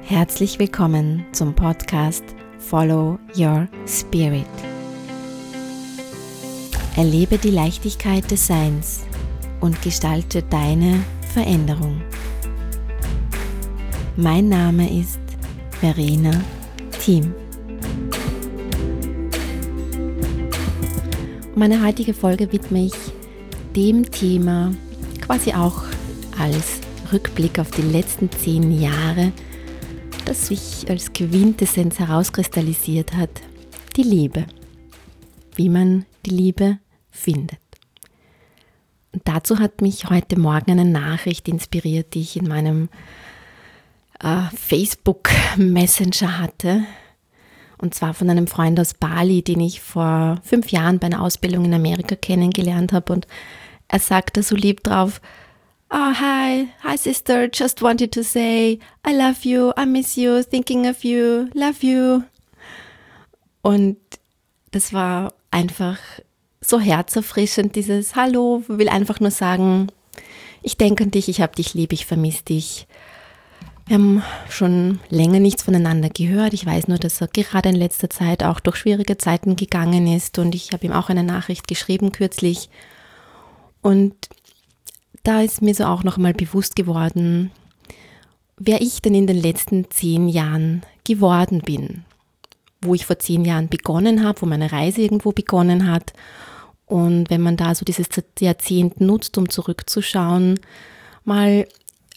Herzlich willkommen zum Podcast Follow Your Spirit. Erlebe die Leichtigkeit des Seins und gestalte deine Veränderung. Mein Name ist Verena Thiem. Meine heutige Folge widme ich dem Thema quasi auch als Rückblick auf die letzten 10 Jahre, das sich als Quintessenz herauskristallisiert hat, die Liebe. Wie man die Liebe findet. Und dazu hat mich heute Morgen eine Nachricht inspiriert, die ich in meinem Facebook Messenger hatte. Und zwar von einem Freund aus Bali, den ich vor 5 Jahren bei einer Ausbildung in Amerika kennengelernt habe. Und er sagte so lieb drauf: "Oh, hi sister, just wanted to say, I love you, I miss you, thinking of you, love you." Und das war einfach so herzerfrischend, dieses Hallo, will einfach nur sagen, ich denke an dich, ich habe dich lieb, ich vermisse dich. Wir haben schon länger nichts voneinander gehört. Ich weiß nur, dass er gerade in letzter Zeit auch durch schwierige Zeiten gegangen ist und ich habe ihm auch eine Nachricht geschrieben kürzlich. Und da ist mir so auch nochmal bewusst geworden, wer ich denn in den letzten 10 Jahren geworden bin. Wo ich vor 10 Jahren begonnen habe, wo meine Reise irgendwo begonnen hat. Und wenn man da so dieses Jahrzehnt nutzt, um zurückzuschauen, mal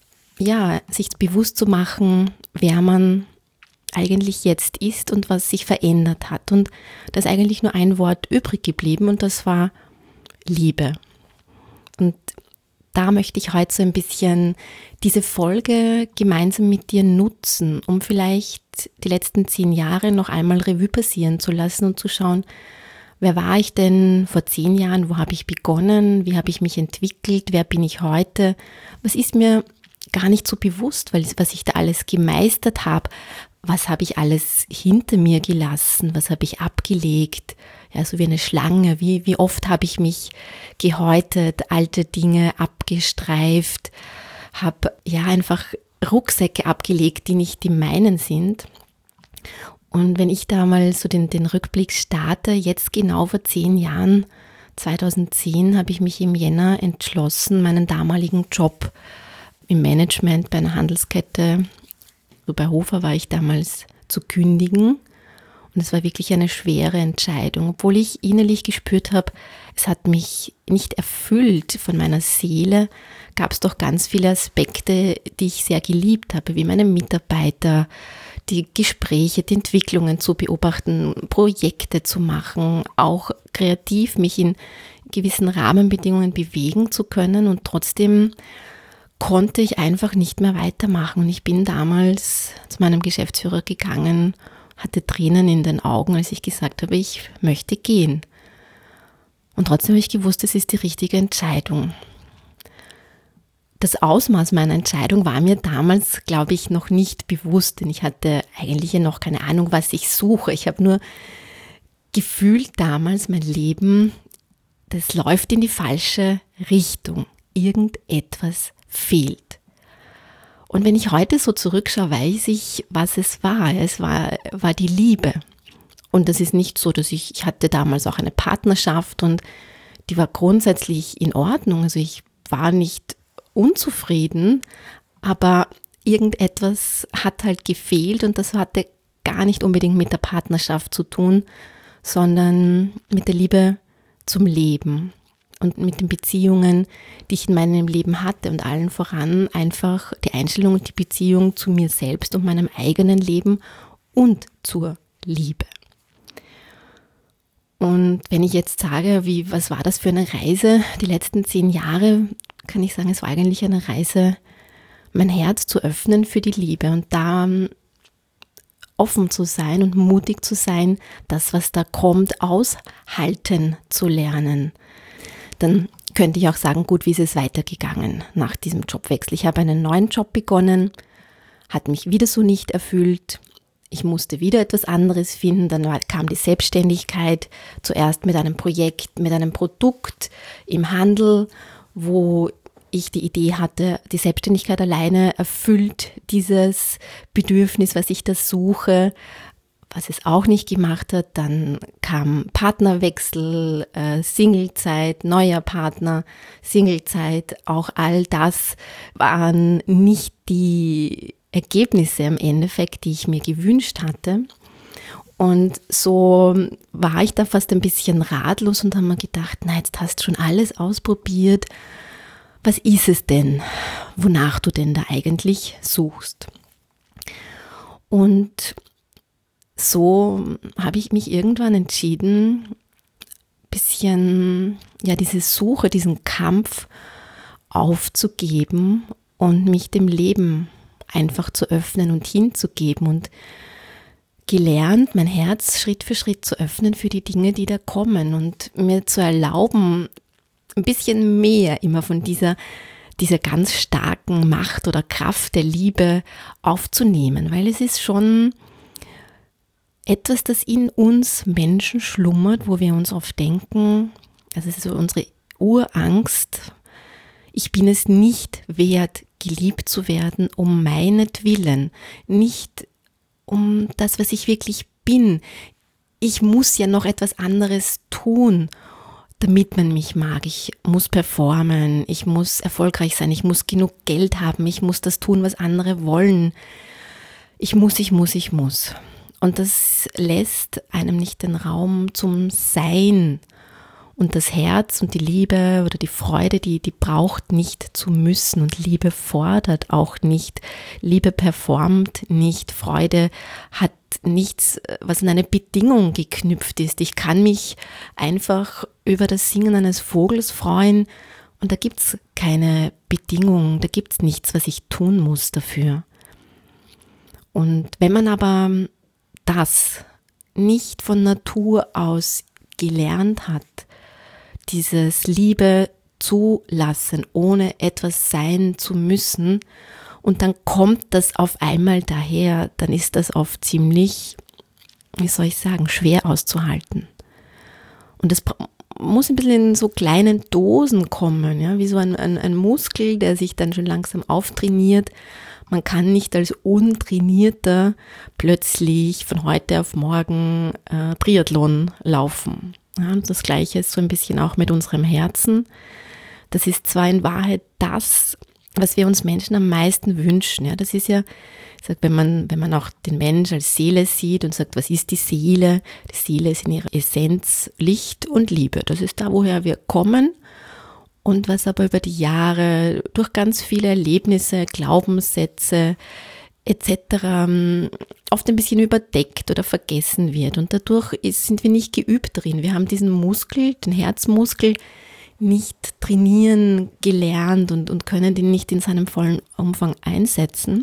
sich bewusst zu machen, wer man eigentlich jetzt ist und was sich verändert hat. Und da ist eigentlich nur ein Wort übrig geblieben und das war Liebe. Und da möchte ich heute so ein bisschen diese Folge gemeinsam mit dir nutzen, um vielleicht die letzten 10 Jahre noch einmal Revue passieren zu lassen und zu schauen, wer war ich denn vor 10 Jahren, wo habe ich begonnen, wie habe ich mich entwickelt, wer bin ich heute, was ist mir gar nicht so bewusst, was ich da alles gemeistert habe, was habe ich alles hinter mir gelassen, was habe ich abgelegt, ja, so wie eine Schlange, wie oft habe ich mich gehäutet, alte Dinge abgestreift, habe einfach Rucksäcke abgelegt, die nicht die meinen sind. Und wenn ich da mal so den Rückblick starte, jetzt genau vor 10 Jahren, 2010, habe ich mich im Jänner entschlossen, meinen damaligen Job im Management bei einer Handelskette, so bei Hofer war ich damals, zu kündigen. Und es war wirklich eine schwere Entscheidung, obwohl ich innerlich gespürt habe, es hat mich nicht erfüllt von meiner Seele, gab es doch ganz viele Aspekte, die ich sehr geliebt habe, wie meine Mitarbeiter, die Gespräche, die Entwicklungen zu beobachten, Projekte zu machen, auch kreativ mich in gewissen Rahmenbedingungen bewegen zu können und trotzdem konnte ich einfach nicht mehr weitermachen. Und ich bin damals zu meinem Geschäftsführer gegangen, hatte Tränen in den Augen, als ich gesagt habe, ich möchte gehen. Und trotzdem habe ich gewusst, es ist die richtige Entscheidung. Das Ausmaß meiner Entscheidung war mir damals, glaube ich, noch nicht bewusst, denn ich hatte eigentlich noch keine Ahnung, was ich suche. Ich habe nur gefühlt damals, mein Leben, das läuft in die falsche Richtung. Irgendetwas fehlt. Und wenn ich heute so zurückschaue, weiß ich, was es war. Es war die Liebe. Und das ist nicht so, dass ich hatte damals auch eine Partnerschaft und die war grundsätzlich in Ordnung. Also ich war nicht unzufrieden, aber irgendetwas hat halt gefehlt und das hatte gar nicht unbedingt mit der Partnerschaft zu tun, sondern mit der Liebe zum Leben. Und mit den Beziehungen, die ich in meinem Leben hatte und allen voran einfach die Einstellung und die Beziehung zu mir selbst und meinem eigenen Leben und zur Liebe. Und wenn ich jetzt sage, was war das für eine Reise die letzten 10 Jahre, kann ich sagen, es war eigentlich eine Reise, mein Herz zu öffnen für die Liebe und da offen zu sein und mutig zu sein, das, was da kommt, aushalten zu lernen. Dann könnte ich auch sagen, gut, wie ist es weitergegangen nach diesem Jobwechsel? Ich habe einen neuen Job begonnen, hat mich wieder so nicht erfüllt. Ich musste wieder etwas anderes finden. Dann kam die Selbstständigkeit, zuerst mit einem Projekt, mit einem Produkt im Handel, wo ich die Idee hatte, die Selbstständigkeit alleine erfüllt dieses Bedürfnis, was ich da suche, was es auch nicht gemacht hat. Dann kam Partnerwechsel, Singlezeit, neuer Partner, Singlezeit. Auch all das waren nicht die Ergebnisse im Endeffekt, die ich mir gewünscht hatte. Und so war ich da fast ein bisschen ratlos und habe mir gedacht, na, jetzt hast du schon alles ausprobiert. Was ist es denn, wonach du denn da eigentlich suchst? Und so habe ich mich irgendwann entschieden, ein bisschen diese Suche, diesen Kampf aufzugeben und mich dem Leben einfach zu öffnen und hinzugeben und gelernt, mein Herz Schritt für Schritt zu öffnen für die Dinge, die da kommen und mir zu erlauben, ein bisschen mehr immer von dieser ganz starken Macht oder Kraft der Liebe aufzunehmen, weil es ist schon etwas, das in uns Menschen schlummert, wo wir uns oft denken, also es ist so unsere Urangst, ich bin es nicht wert, geliebt zu werden, um meinetwillen, nicht um das, was ich wirklich bin. Ich muss ja noch etwas anderes tun, damit man mich mag. Ich muss performen, ich muss erfolgreich sein, ich muss genug Geld haben, ich muss das tun, was andere wollen. Ich muss. Und das lässt einem nicht den Raum zum Sein. Und das Herz und die Liebe oder die Freude, die braucht nicht zu müssen. Und Liebe fordert auch nicht. Liebe performt nicht. Freude hat nichts, was an eine Bedingung geknüpft ist. Ich kann mich einfach über das Singen eines Vogels freuen und da gibt es keine Bedingung, da gibt es nichts, was ich tun muss dafür. Und wenn man aber das nicht von Natur aus gelernt hat, dieses Liebe zulassen, ohne etwas sein zu müssen, und dann kommt das auf einmal daher, dann ist das oft ziemlich, schwer auszuhalten. Und das muss ein bisschen in so kleinen Dosen kommen, ja, wie so ein Muskel, der sich dann schon langsam auftrainiert. Man kann nicht als Untrainierter plötzlich von heute auf morgen Triathlon laufen. Ja, und das Gleiche ist so ein bisschen auch mit unserem Herzen. Das ist zwar in Wahrheit das, was wir uns Menschen am meisten wünschen. Ja, das ist ja, wenn man auch den Mensch als Seele sieht und sagt, was ist die Seele? Die Seele ist in ihrer Essenz Licht und Liebe. Das ist da, woher wir kommen und was aber über die Jahre durch ganz viele Erlebnisse, Glaubenssätze etc. Oft ein bisschen überdeckt oder vergessen wird. Und dadurch sind wir nicht geübt drin. Wir haben diesen Muskel, den Herzmuskel, nicht trainieren gelernt und können den nicht in seinem vollen Umfang einsetzen.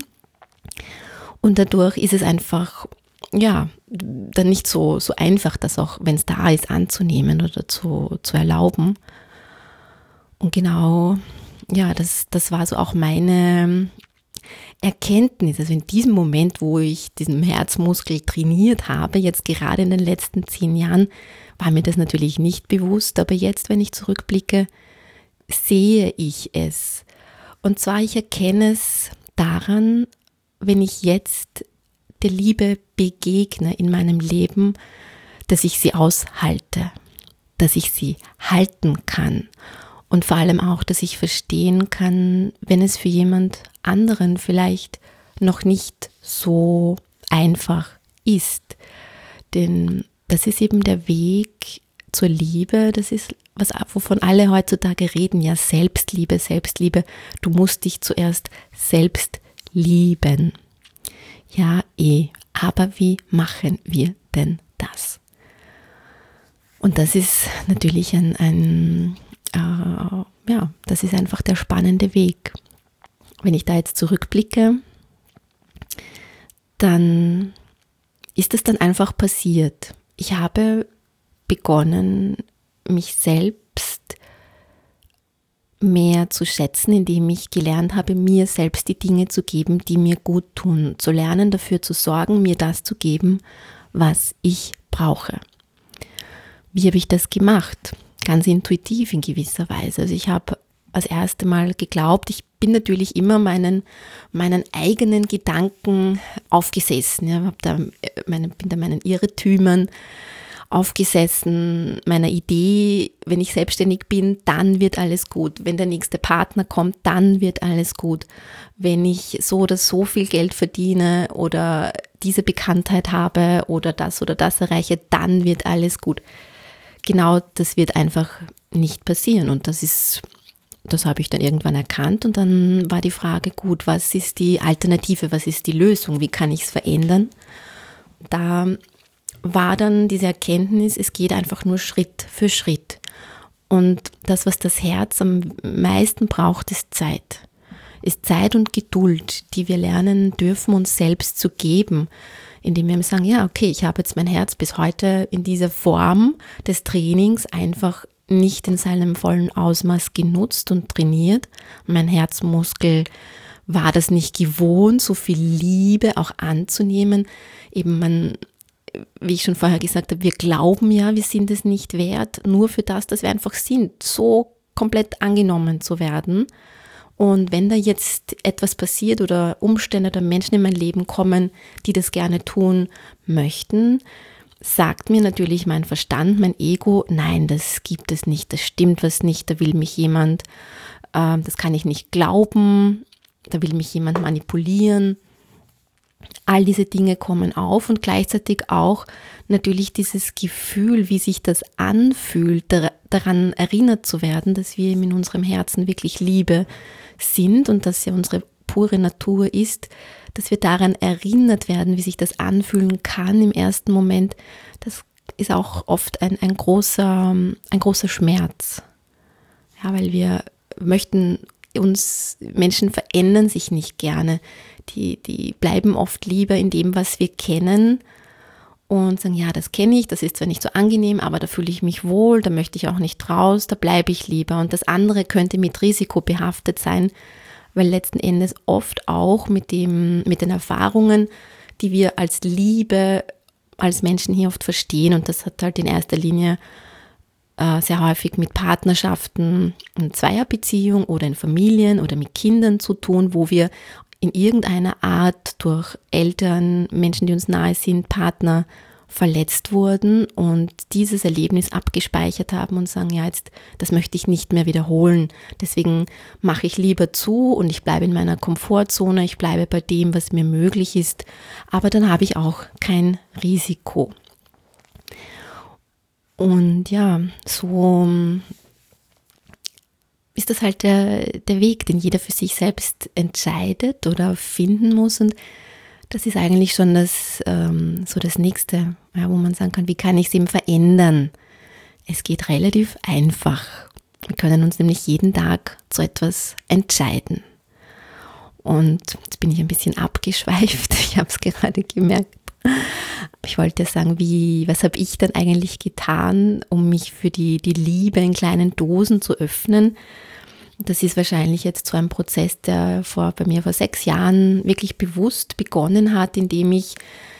Und dadurch ist es einfach, dann nicht so einfach, das auch, wenn es da ist, anzunehmen oder zu erlauben. Und genau, das war so auch meine Erkenntnis. Also in diesem Moment, wo ich diesen Herzmuskel trainiert habe, jetzt gerade in den letzten 10 Jahren, war mir das natürlich nicht bewusst, aber jetzt, wenn ich zurückblicke, sehe ich es. Und zwar, ich erkenne es daran, wenn ich jetzt der Liebe begegne in meinem Leben, dass ich sie aushalte, dass ich sie halten kann und vor allem auch, dass ich verstehen kann, wenn es für jemand anderen vielleicht noch nicht so einfach ist. Denn das ist eben der Weg zur Liebe, das ist was, wovon alle heutzutage reden, ja, Selbstliebe. Du musst dich zuerst selbst lieben. Ja, aber wie machen wir denn das? Und das ist natürlich das ist einfach der spannende Weg. Wenn ich da jetzt zurückblicke, dann ist es dann einfach passiert. Ich habe begonnen, mich selbst mehr zu schätzen, indem ich gelernt habe, mir selbst die Dinge zu geben, die mir gut tun, zu lernen, dafür zu sorgen, mir das zu geben, was ich brauche. Wie habe ich das gemacht? Ganz intuitiv in gewisser Weise. Also ich habe das erste Mal geglaubt. Ich bin natürlich immer meinen eigenen Gedanken aufgesessen. Ja, bin da meinen Irrtümern aufgesessen, meiner Idee, wenn ich selbstständig bin, dann wird alles gut. Wenn der nächste Partner kommt, dann wird alles gut. Wenn ich so oder so viel Geld verdiene oder diese Bekanntheit habe oder das erreiche, dann wird alles gut. Genau, das wird einfach nicht passieren und das habe ich dann irgendwann erkannt und dann war die Frage, gut, was ist die Alternative, was ist die Lösung, wie kann ich es verändern? Da war dann diese Erkenntnis, es geht einfach nur Schritt für Schritt. Und das, was das Herz am meisten braucht, ist Zeit. Ist Zeit und Geduld, die wir lernen dürfen, uns selbst zu geben, indem wir sagen, ja, okay, ich habe jetzt mein Herz bis heute in dieser Form des Trainings einfach nicht in seinem vollen Ausmaß genutzt und trainiert. Mein Herzmuskel war das nicht gewohnt, so viel Liebe auch anzunehmen. Wie ich schon vorher gesagt habe, wir glauben ja, wir sind es nicht wert, nur für das, dass wir einfach sind, so komplett angenommen zu werden. Und wenn da jetzt etwas passiert oder Umstände oder Menschen in mein Leben kommen, die das gerne tun möchten, sagt mir natürlich mein Verstand, mein Ego, nein, das gibt es nicht, das stimmt was nicht, da will mich jemand, das kann ich nicht glauben, da will mich jemand manipulieren. All diese Dinge kommen auf und gleichzeitig auch natürlich dieses Gefühl, wie sich das anfühlt, daran erinnert zu werden, dass wir in unserem Herzen wirklich Liebe sind und dass ja unsere pure Natur ist, dass wir daran erinnert werden, wie sich das anfühlen kann im ersten Moment. Das ist auch oft ein großer Schmerz. Ja, weil wir möchten Menschen verändern sich nicht gerne. Die bleiben oft lieber in dem, was wir kennen und sagen, ja, das kenne ich, das ist zwar nicht so angenehm, aber da fühle ich mich wohl, da möchte ich auch nicht raus, da bleibe ich lieber. Und das andere könnte mit Risiko behaftet sein, weil letzten Endes oft auch mit den Erfahrungen, die wir als Liebe, als Menschen hier oft verstehen, und das hat halt in erster Linie sehr häufig mit Partnerschaften in Zweierbeziehung oder in Familien oder mit Kindern zu tun, wo wir in irgendeiner Art durch Eltern, Menschen, die uns nahe sind, Partner verletzt wurden und dieses Erlebnis abgespeichert haben und sagen, ja, jetzt, das möchte ich nicht mehr wiederholen. Deswegen mache ich lieber zu und ich bleibe in meiner Komfortzone, ich bleibe bei dem, was mir möglich ist, aber dann habe ich auch kein Risiko. Und ja, so ist das halt der Weg, den jeder für sich selbst entscheidet oder finden muss. Und das ist eigentlich schon das Nächste, ja, wo man sagen kann, wie kann ich es eben verändern? Es geht relativ einfach. Wir können uns nämlich jeden Tag zu etwas entscheiden. Und jetzt bin ich ein bisschen abgeschweift, ich habe es gerade gemerkt. Ich wollte sagen, was habe ich dann eigentlich getan, um mich für die Liebe in kleinen Dosen zu öffnen? Das ist wahrscheinlich jetzt so ein Prozess, der bei mir vor 6 Jahren wirklich bewusst begonnen hat, indem ich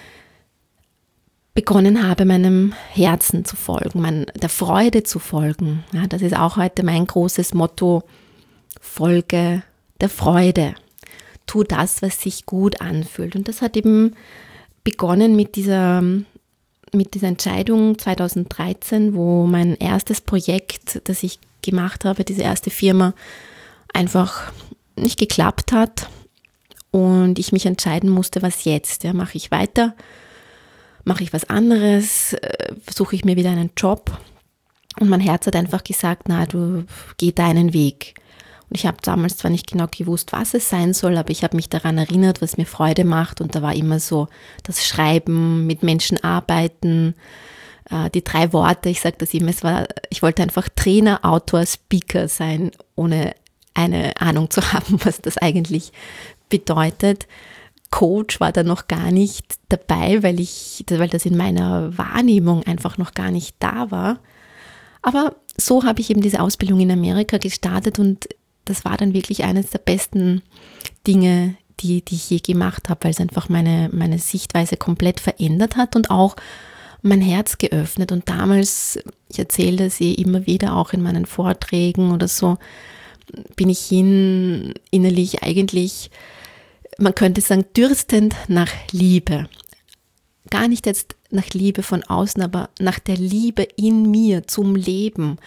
begonnen habe, meinem Herzen zu folgen, der Freude zu folgen. Ja, das ist auch heute mein großes Motto: Folge der Freude. Tu das, was sich gut anfühlt. Und das hat eben begonnen mit dieser Entscheidung 2013, wo mein erstes Projekt, das ich gemacht habe, diese erste Firma, einfach nicht geklappt hat und ich mich entscheiden musste, was jetzt? Ja, mache ich weiter? Mache ich was anderes? Suche ich mir wieder einen Job? Und mein Herz hat einfach gesagt, na, du geh deinen Weg. Und ich habe damals zwar nicht genau gewusst, was es sein soll, aber ich habe mich daran erinnert, was mir Freude macht. Und da war immer so das Schreiben, mit Menschen arbeiten, die 3 Worte, ich sage das immer, ich wollte einfach Trainer, Autor, Speaker sein, ohne eine Ahnung zu haben, was das eigentlich bedeutet. Coach war da noch gar nicht dabei, weil das in meiner Wahrnehmung einfach noch gar nicht da war. Aber so habe ich eben diese Ausbildung in Amerika gestartet und das war dann wirklich eines der besten Dinge, die ich je gemacht habe, weil es einfach meine Sichtweise komplett verändert hat und auch mein Herz geöffnet. Und damals, ich erzähle das immer wieder auch in meinen Vorträgen oder so, bin ich innerlich eigentlich, man könnte sagen, dürstend nach Liebe. Gar nicht jetzt nach Liebe von außen, aber nach der Liebe in mir zum Leben.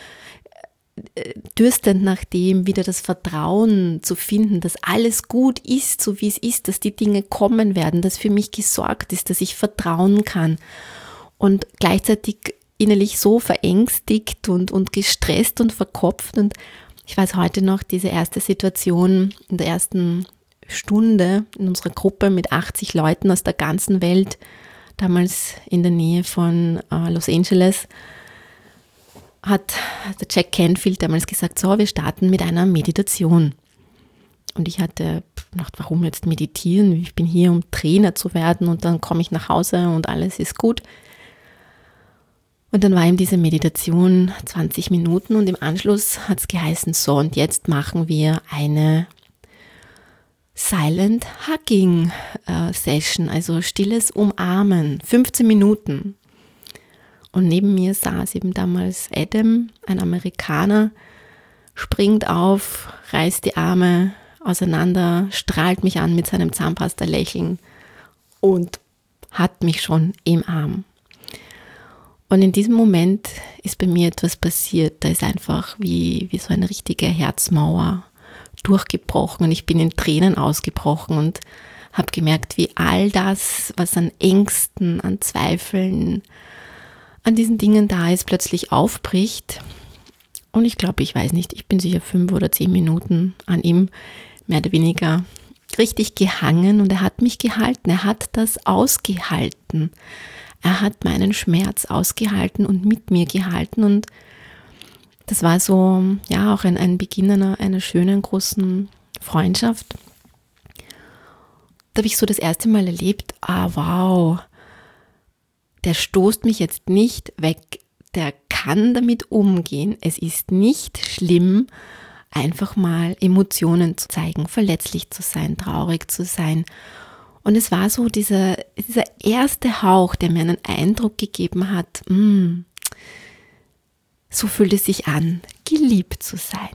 Dürstend nach dem, wieder das Vertrauen zu finden, dass alles gut ist, so wie es ist, dass die Dinge kommen werden, dass für mich gesorgt ist, dass ich vertrauen kann. Und gleichzeitig innerlich so verängstigt und gestresst und verkopft. Und ich weiß heute noch, diese erste Situation in der ersten Stunde in unserer Gruppe mit 80 Leuten aus der ganzen Welt, damals in der Nähe von Los Angeles, hat der Jack Canfield damals gesagt, so, wir starten mit einer Meditation. Und ich hatte gedacht, warum jetzt meditieren? Ich bin hier, um Trainer zu werden und dann komme ich nach Hause und alles ist gut. Und dann war ihm diese Meditation 20 Minuten und im Anschluss hat es geheißen, so, und jetzt machen wir eine Silent Hugging Session, also stilles Umarmen, 15 Minuten. Und neben mir saß eben damals Adam, ein Amerikaner, springt auf, reißt die Arme auseinander, strahlt mich an mit seinem Zahnpasta-Lächeln und hat mich schon im Arm. Und in diesem Moment ist bei mir etwas passiert, da ist einfach wie so eine richtige Herzmauer durchgebrochen und ich bin in Tränen ausgebrochen und habe gemerkt, wie all das, was an Ängsten, an Zweifeln, an diesen Dingen da ist, plötzlich aufbricht. Und ich glaube, ich weiß nicht, ich bin sicher 5 oder 10 Minuten an ihm mehr oder weniger richtig gehangen und er hat mich gehalten, er hat das ausgehalten. Er hat meinen Schmerz ausgehalten und mit mir gehalten und das war so, ja, auch ein Beginn einer schönen, großen Freundschaft. Da habe ich so das erste Mal erlebt, wow, der stoßt mich jetzt nicht weg, der kann damit umgehen. Es ist nicht schlimm, einfach mal Emotionen zu zeigen, verletzlich zu sein, traurig zu sein. Und es war so dieser erste Hauch, der mir einen Eindruck gegeben hat, so fühlt es sich an, geliebt zu sein.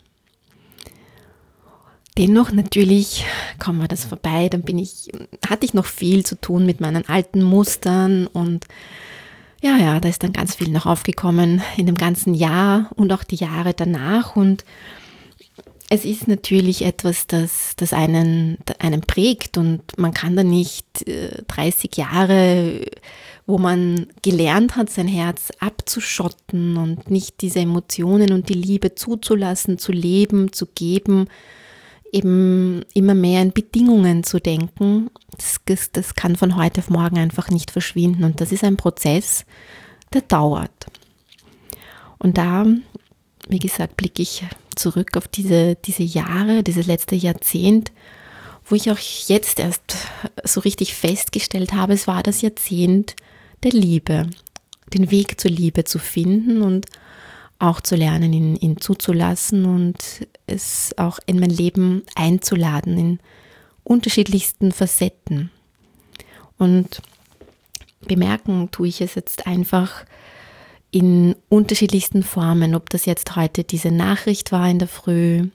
Dennoch natürlich, kaum war das vorbei, dann hatte ich noch viel zu tun mit meinen alten Mustern und ja, da ist dann ganz viel noch aufgekommen in dem ganzen Jahr und auch die Jahre danach und es ist natürlich etwas, das einen prägt und man kann da nicht 30 Jahre, wo man gelernt hat, sein Herz abzuschotten und nicht diese Emotionen und die Liebe zuzulassen, zu leben, zu geben, eben immer mehr in Bedingungen zu denken, das kann von heute auf morgen einfach nicht verschwinden und das ist ein Prozess, der dauert. Und da, wie gesagt, blicke ich zurück auf diese Jahre, dieses letzte Jahrzehnt, wo ich auch jetzt erst so richtig festgestellt habe, es war das Jahrzehnt der Liebe, den Weg zur Liebe zu finden und auch zu lernen, ihn zuzulassen und es auch in mein Leben einzuladen, in unterschiedlichsten Facetten. Und bemerken tue ich es jetzt einfach in unterschiedlichsten Formen, ob das jetzt heute diese Nachricht war in der Früh,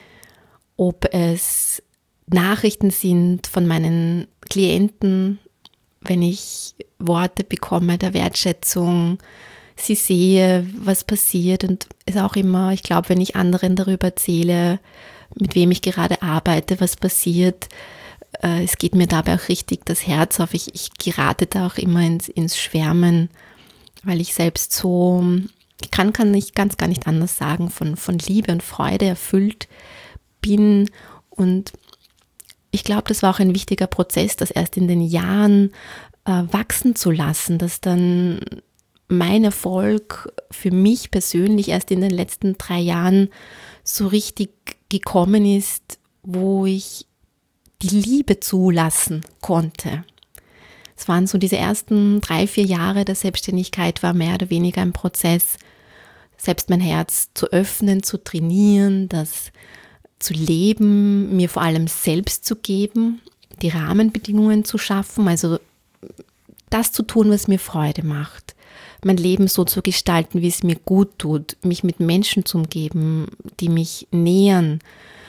ob es Nachrichten sind von meinen Klienten, wenn ich Worte bekomme der Wertschätzung, sie sehe, was passiert und es auch immer, ich glaube, wenn ich anderen darüber erzähle, mit wem ich gerade arbeite, was passiert, es geht mir dabei auch richtig das Herz auf. Ich gerate da auch immer ins Schwärmen, weil ich selbst so, kann ich ganz gar nicht anders sagen, von Liebe und Freude erfüllt bin und ich glaube, das war auch ein wichtiger Prozess, das erst in den Jahren wachsen zu lassen, dass dann mein Erfolg für mich persönlich erst in den letzten 3 Jahren so richtig gekommen ist, wo ich die Liebe zulassen konnte. Es waren so diese ersten 3, 4 Jahre der Selbstständigkeit, war mehr oder weniger ein Prozess, selbst mein Herz zu öffnen, zu trainieren, das zu leben, mir vor allem selbst zu geben, die Rahmenbedingungen zu schaffen, also das zu tun, was mir Freude macht, mein Leben so zu gestalten, wie es mir gut tut, mich mit Menschen zu umgeben, die mich nähern,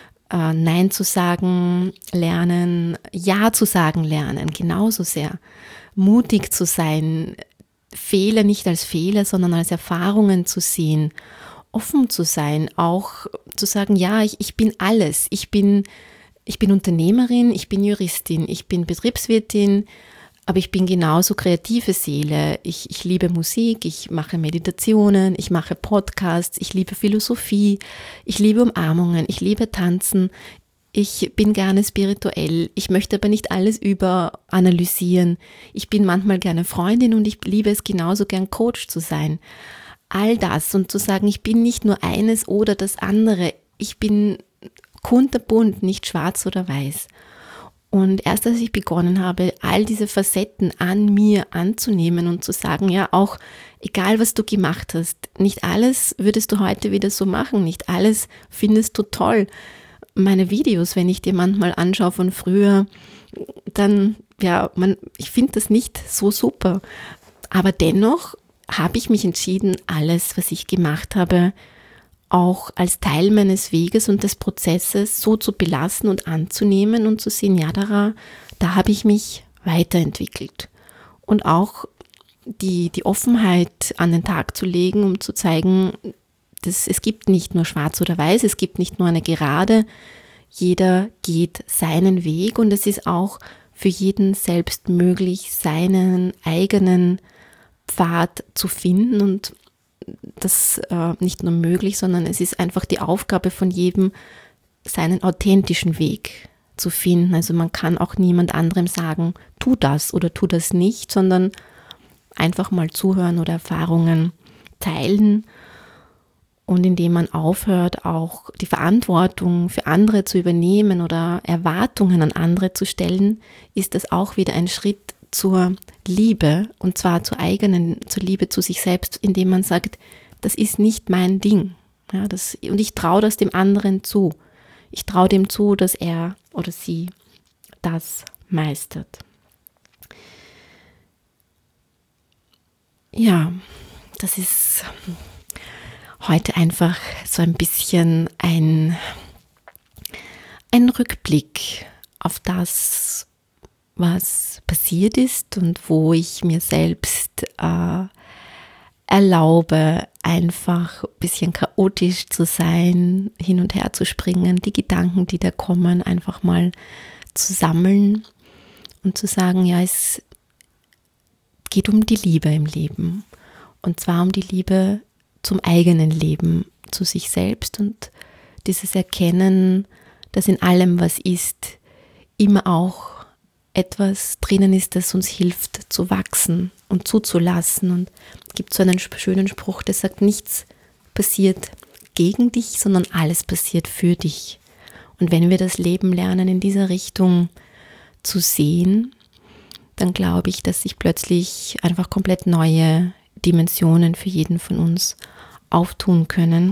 Nein zu sagen lernen, Ja zu sagen lernen, genauso sehr. Mutig zu sein, Fehler nicht als Fehler, sondern als Erfahrungen zu sehen, offen zu sein, auch zu sagen, ja, ich bin alles. Ich bin Unternehmerin, ich bin Juristin, ich bin Betriebswirtin, aber ich bin genauso kreative Seele. Ich liebe Musik, ich mache Meditationen, ich mache Podcasts, ich liebe Philosophie, ich liebe Umarmungen, ich liebe Tanzen, ich bin gerne spirituell, ich möchte aber nicht alles überanalysieren. Ich bin manchmal gerne Freundin und ich liebe es genauso gern Coach zu sein. All das und zu sagen, ich bin nicht nur eines oder das andere, ich bin kunterbunt, nicht schwarz oder weiß. Und erst als ich begonnen habe, all diese Facetten an mir anzunehmen und zu sagen, ja, auch egal was du gemacht hast, nicht alles würdest du heute wieder so machen, nicht alles findest du toll. Meine Videos, wenn ich dir manchmal anschaue von früher, dann, ja, ich finde das nicht so super. Aber dennoch habe ich mich entschieden, alles, was ich gemacht habe, auch als Teil meines Weges und des Prozesses so zu belassen und anzunehmen und zu sehen, ja, da habe ich mich weiterentwickelt. Und auch die Offenheit an den Tag zu legen, um zu zeigen, dass es gibt nicht nur schwarz oder weiß, es gibt nicht nur eine Gerade, jeder geht seinen Weg und es ist auch für jeden selbst möglich, seinen eigenen Pfad zu finden und das nicht nur möglich, sondern es ist einfach die Aufgabe von jedem, seinen authentischen Weg zu finden. Also man kann auch niemand anderem sagen, tu das oder tu das nicht, sondern einfach mal zuhören oder Erfahrungen teilen. Und indem man aufhört, auch die Verantwortung für andere zu übernehmen oder Erwartungen an andere zu stellen, ist das auch wieder ein Schritt zur Liebe und zwar zur Liebe zu sich selbst, indem man sagt, das ist nicht mein Ding. Ja, und ich traue das dem anderen zu. Ich traue dem zu, dass er oder sie das meistert. Ja, das ist heute einfach so ein bisschen ein Rückblick auf das, was passiert ist und wo ich mir selbst erlaube, einfach ein bisschen chaotisch zu sein, hin und her zu springen, die Gedanken, die da kommen, einfach mal zu sammeln und zu sagen, ja, es geht um die Liebe im Leben. Und zwar um die Liebe zum eigenen Leben, zu sich selbst und dieses Erkennen, dass in allem, was ist, immer auch etwas drinnen ist, das uns hilft zu wachsen und zuzulassen. Und es gibt so einen schönen Spruch, der sagt, nichts passiert gegen dich, sondern alles passiert für dich. Und wenn wir das Leben lernen, in dieser Richtung zu sehen, dann glaube ich, dass sich plötzlich einfach komplett neue Dimensionen für jeden von uns auftun können.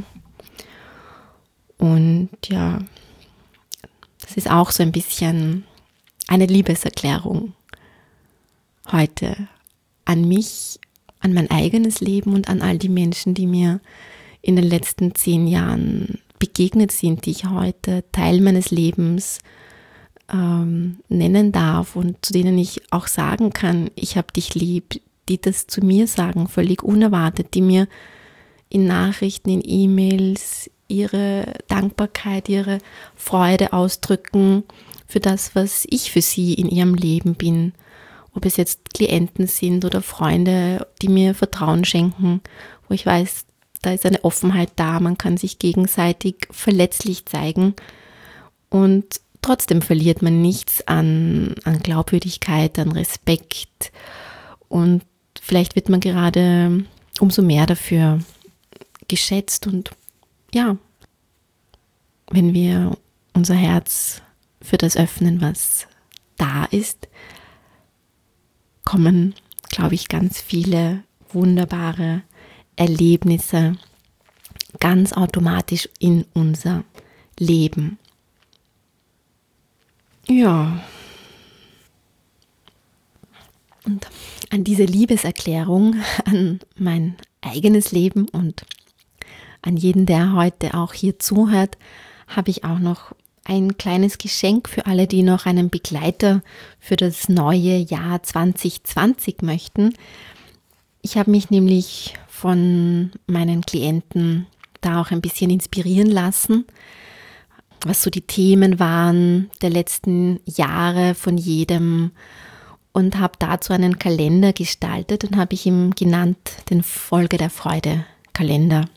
Und ja, das ist auch so ein bisschen eine Liebeserklärung heute an mich, an mein eigenes Leben und an all die Menschen, die mir in den letzten 10 Jahren begegnet sind, die ich heute Teil meines Lebens nennen darf und zu denen ich auch sagen kann, ich habe dich lieb, die das zu mir sagen, völlig unerwartet, die mir in Nachrichten, in E-Mails ihre Dankbarkeit, ihre Freude ausdrücken für das, was ich für sie in ihrem Leben bin. Ob es jetzt Klienten sind oder Freunde, die mir Vertrauen schenken, wo ich weiß, da ist eine Offenheit da, man kann sich gegenseitig verletzlich zeigen und trotzdem verliert man nichts an Glaubwürdigkeit, an Respekt und vielleicht wird man gerade umso mehr dafür geschätzt und ja, wenn wir unser Herz für das öffnen, was da ist, kommen, glaube ich, ganz viele wunderbare Erlebnisse ganz automatisch in unser Leben. Ja. Und an diese Liebeserklärung an mein eigenes Leben und an jeden, der heute auch hier zuhört, habe ich auch noch ein kleines Geschenk für alle, die noch einen Begleiter für das neue Jahr 2020 möchten. Ich habe mich nämlich von meinen Klienten da auch ein bisschen inspirieren lassen, was so die Themen waren der letzten Jahre von jedem, und habe dazu einen Kalender gestaltet und habe ich ihm genannt den Folge der Freude Kalender,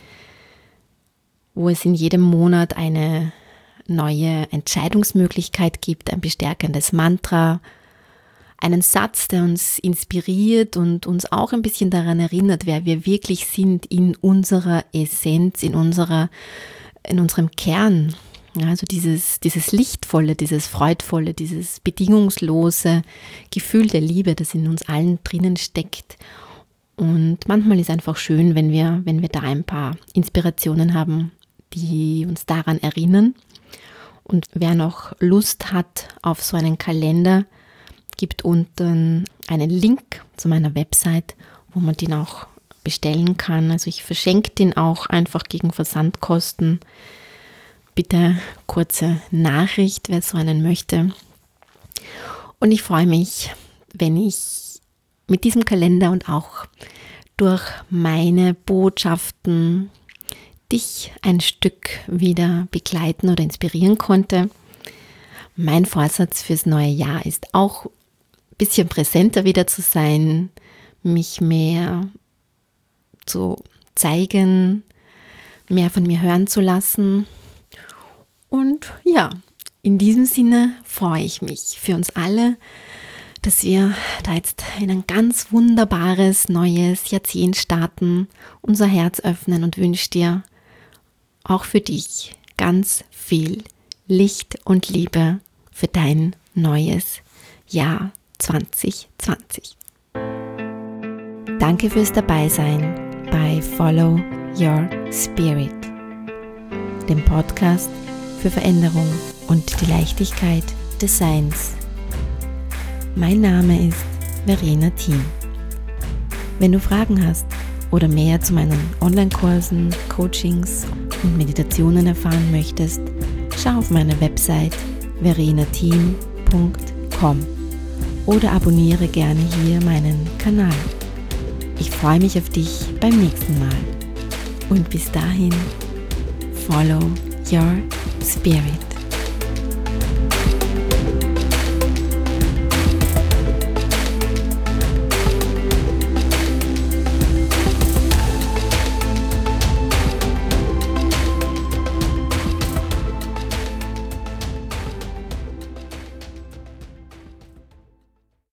wo es in jedem Monat eine neue Entscheidungsmöglichkeit gibt, ein bestärkendes Mantra, einen Satz, der uns inspiriert und uns auch ein bisschen daran erinnert, wer wir wirklich sind in unserer Essenz, in unserem Kern. Ja, also dieses lichtvolle, dieses freudvolle, dieses bedingungslose Gefühl der Liebe, das in uns allen drinnen steckt. Und manchmal ist es einfach schön, wenn wir da ein paar Inspirationen haben, die uns daran erinnern. Und wer noch Lust hat auf so einen Kalender, gibt unten einen Link zu meiner Website, wo man den auch bestellen kann. Also ich verschenke den auch einfach gegen Versandkosten. Bitte kurze Nachricht, wer so einen möchte. Und ich freue mich, wenn ich mit diesem Kalender und auch durch meine Botschaften dich ein Stück wieder begleiten oder inspirieren konnte. Mein Vorsatz fürs neue Jahr ist auch ein bisschen präsenter wieder zu sein, mich mehr zu zeigen, mehr von mir hören zu lassen. Und ja, in diesem Sinne freue ich mich für uns alle, dass wir da jetzt in ein ganz wunderbares neues Jahrzehnt starten, unser Herz öffnen und wünsche dir auch für dich ganz viel Licht und Liebe für dein neues Jahr 2020. Danke fürs Dabeisein bei Follow Your Spirit, dem Podcast für Veränderung und die Leichtigkeit des Seins. Mein Name ist Verena Thiem. Wenn du Fragen hast oder mehr zu meinen Online-Kursen, Coachings und Meditationen erfahren möchtest, schau auf meine Website verenathiem.com oder abonniere gerne hier meinen Kanal. Ich freue mich auf dich beim nächsten Mal. Und bis dahin, follow your spirit.